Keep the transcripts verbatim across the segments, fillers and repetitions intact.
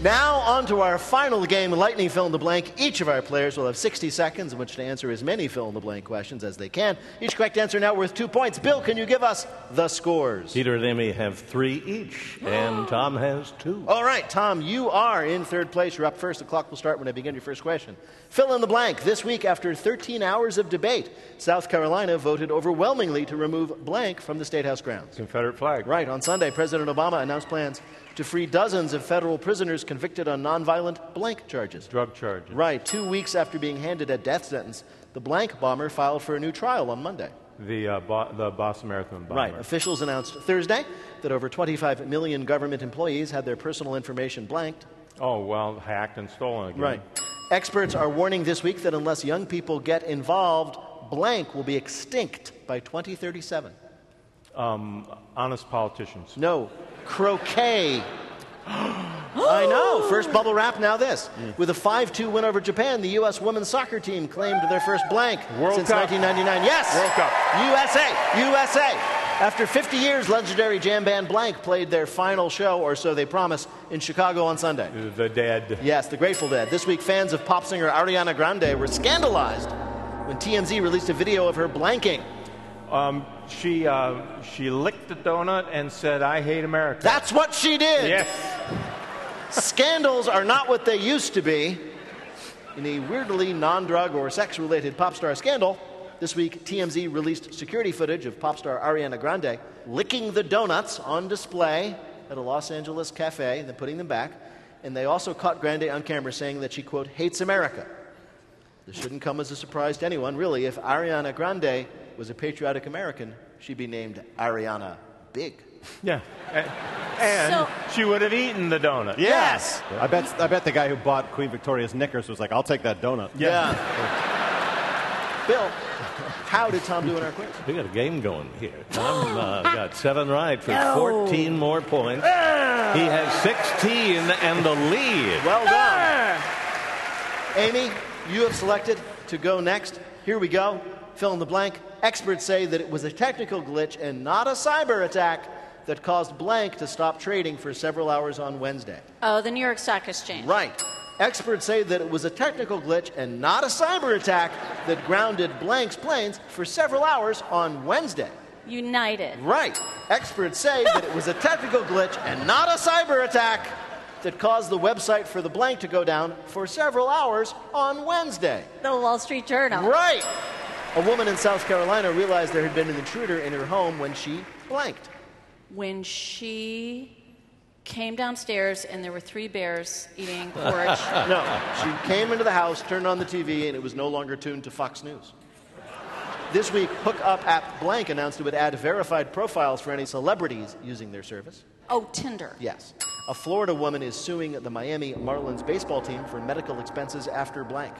Now, on to our final game, Lightning Fill in the Blank. Each of our players will have sixty seconds in which to answer as many fill in the blank questions as they can. Each correct answer now worth two points. Bill, can you give us the scores? Peter and Amy have three each, and Tom has two. All right, Tom, you are in third place. You're up first. The clock will start when I begin your first question. Fill in the blank. This week, after thirteen hours of debate, South Carolina voted overwhelmingly to remove blank from the State House grounds. Confederate flag. Right. On Sunday, President Obama announced plans to free dozens of federal prisoners convicted on nonviolent blank charges. Drug charges. Right. Two weeks after being handed a death sentence, the blank bomber filed for a new trial on Monday. The, uh, bo- the Boston Marathon bomber. Right. Officials announced Thursday that over twenty-five million government employees had their personal information blanked. Oh, well, hacked and stolen again. Right. Experts are warning this week that unless young people get involved, blank will be extinct by twenty thirty-seven. Um, honest politicians. No. Croquet. I know. First bubble wrap, now this. Mm. With a five two win over Japan, the U S women's soccer team claimed their first blank World since Cup. nineteen ninety-nine. Yes! World Cup. U S A! U S A! After fifty years, legendary jam band Blank played their final show, or so they promise, in Chicago on Sunday. The Dead. Yes, the Grateful Dead. This week, fans of pop singer Ariana Grande were scandalized when T M Z released a video of her blanking. Um, she, uh, she licked the donut and said, "I hate America." That's what she did! Yes. Scandals are not what they used to be. In a weirdly non-drug or sex-related pop star scandal, this week T M Z released security footage of pop star Ariana Grande licking the donuts on display at a Los Angeles cafe and then putting them back. And they also caught Grande on camera saying that she, quote, hates America. This shouldn't come as a surprise to anyone, really. If Ariana Grande was a patriotic American, she'd be named Ariana Big. Yeah. And, and So- she would have eaten the donut. Yes! I bet, I bet the guy who bought Queen Victoria's knickers was like, I'll take that donut. Yeah. Bill, how did Tom do in our quiz? We got a game going here. Tom uh, got seven right for No. fourteen more points. He has sixteen and the lead. Well done. Amy, you have selected to go next. Here we go. Fill in the blank. Experts say that it was a technical glitch and not a cyber attack that caused blank to stop trading for several hours on Wednesday. Oh, the New York Stock Exchange. Right. Experts say that it was a technical glitch and not a cyber attack that grounded blank's planes for several hours on Wednesday. United. Right. Experts say that it was a technical glitch and not a cyber attack that caused the website for the blank to go down for several hours on Wednesday. The Wall Street Journal. Right. A woman in South Carolina realized there had been an intruder in her home when she blanked. When she came downstairs and there were three bears eating porridge. No, she came into the house, turned on the T V, and it was no longer tuned to Fox News. This week, Hookup app Blank announced it would add verified profiles for any celebrities using their service. Oh, Tinder. Yes. A Florida woman is suing the Miami Marlins baseball team for medical expenses after blank.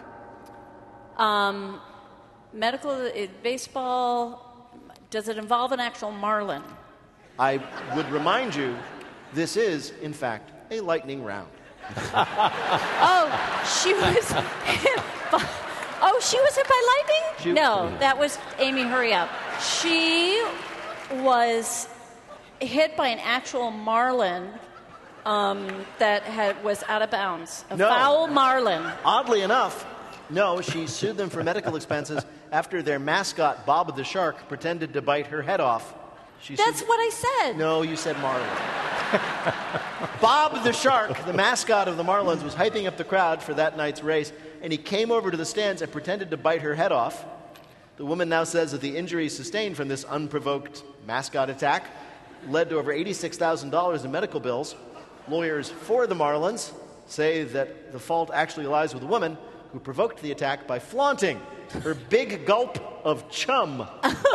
Um, medical, uh, baseball, does it involve an actual marlin? I would remind you, this is, in fact, a lightning round. Oh, she was hit by, oh, she was hit by lightning? She- no, that was Amy, hurry up. She was hit by an actual marlin um, that had, was out of bounds. A No. foul marlin. Oddly enough, no, she sued them for medical expenses after their mascot, Bob the Shark, pretended to bite her head off. She That's sued- what I said. No, you said Marlin. Bob the Shark, the mascot of the Marlins, was hyping up the crowd for that night's race, and he came over to the stands and pretended to bite her head off. The woman now says that the injuries sustained from this unprovoked mascot attack led to over eighty-six thousand dollars in medical bills. Lawyers for the Marlins say that the fault actually lies with the woman who provoked the attack by flaunting her big gulp of chum.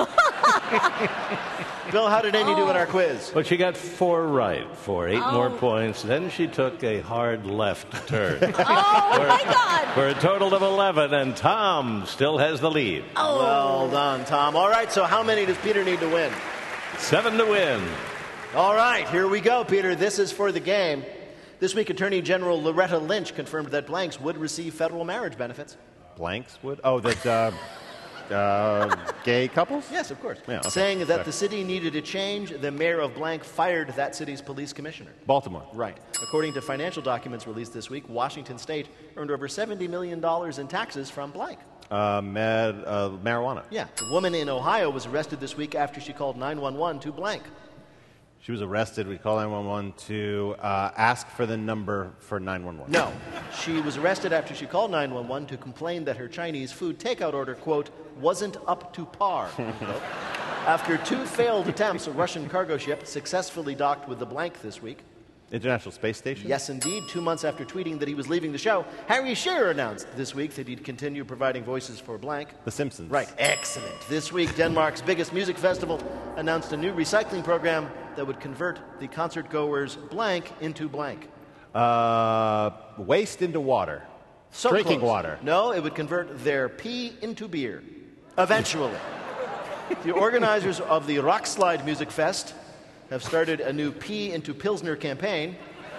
Bill, how did Amy do in our quiz? Well, she got four right for eight Oh. more points. Then she took a hard left turn Oh, my God. for a total of eleven, and Tom still has the lead. Oh. Well done, Tom. All right, so how many does Peter need to win? Seven to win. All right, here we go, Peter. This is for the game. This week, Attorney General Loretta Lynch confirmed that blanks would receive federal marriage benefits. Blanks would? Oh, that, uh, Uh, gay couples? Yes, of course. Yeah, okay. Saying that Sorry. the city needed a change, the mayor of blank fired that city's police commissioner. Baltimore. Right. According to financial documents released this week, Washington State earned over seventy million dollars in taxes from blank. Uh, med, uh, marijuana. Yeah. The woman in Ohio was arrested this week after she called nine one one to blank. She was arrested. We called nine one one to uh, ask for the number for nine one one. No. She was arrested after she called nine one one to complain that her Chinese food takeout order, quote, wasn't up to par. unquote. After two failed attempts, a Russian cargo ship successfully docked with the blank this week. International Space Station? Yes, indeed. Two months after tweeting that he was leaving the show, Harry Shearer announced this week that he'd continue providing voices for blank. The Simpsons. Right. Excellent. This week, Denmark's biggest music festival announced a new recycling program that would convert the concert goers' blank into blank. Uh, waste into water. So Drinking close. water. No, it would convert their pee into beer. Eventually. The organizers of the Rockslide Music Fest have started a new pee into Pilsner campaign.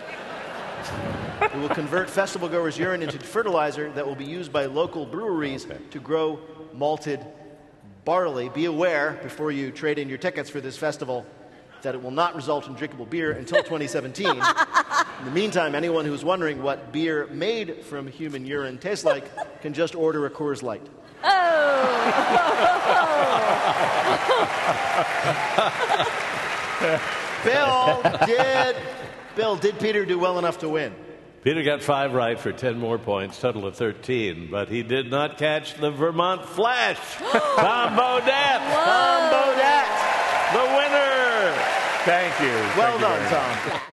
It will convert festival goers' urine into fertilizer that will be used by local breweries to grow malted barley. Be aware, before you trade in your tickets for this festival, that it will not result in drinkable beer until twenty seventeen. In the meantime, anyone who's wondering what beer made from human urine tastes like can just order a Coors Light. Bill, did Bill, did Peter do well enough to win? Peter got five right for ten more points, total of thirteen, but he did not catch the Vermont Flash. Tom Bodett. Tom Bodett. The winner. Thank you. Well Thank you very done, much. Tom.